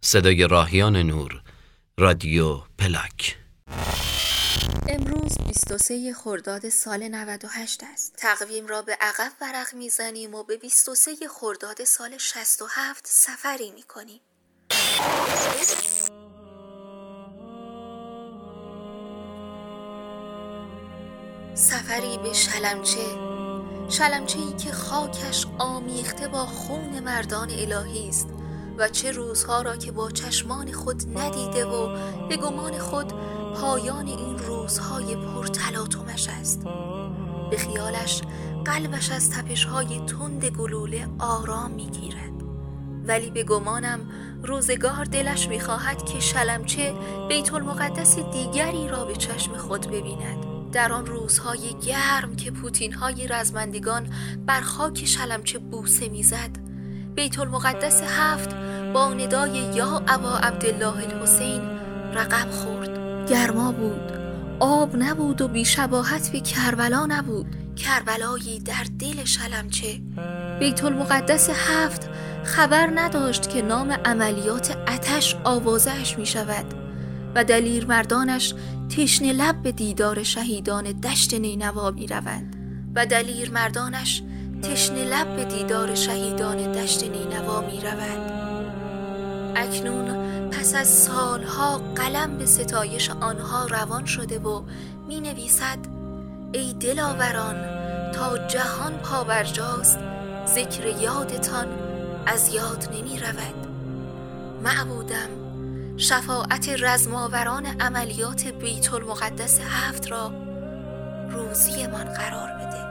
صدای راهیان نور، رادیو پلاک. امروز 23 خرداد سال 98 است. تقویم را به عقب ورق میزنیم و به 23 خرداد سال 67 سفری میکنیم. سفری به شلمچه‌ای که خاکش آمیخته با خون مردان الهی است و چه روزها را که با چشمان خود ندیده و به گمان خود پایان این روزهای پرتلاطمش است. به خیالش قلبش از تپش‌های تند گلوله آرام می‌گیرد، ولی به گمانم روزگار دلش می‌خواهد که شلمچه بیت المقدس دیگری را به چشم خود ببیند. در آن روزهای گرم که پوتین‌های رزمندگان بر خاک شلمچه بوسه می‌زد، بیت المقدس 7 با ندای یا ابا عبدالله الحسین رقم خورد. گرما بود، آب نبود و بی‌شباهت به کربلا نبود، کربلایی در دل شلمچه. بیت المقدس 7 خبر نداشت که نام عملیات آتش آوازه‌اش می شود و دلیر مردانش تشنه لب به دیدار شهیدان دشت نینوا می روند اکنون پس از سالها قلم به ستایش آنها روان شده و می نویسد: ای دلاوران، تا جهان پابرجاست ذکر یادتان از یاد نمی رود. معبودم، شفاعت رزماوران عملیات بیت المقدس 7 را روزی من قرار بده.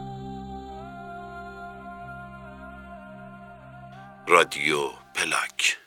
رادیو پلاک.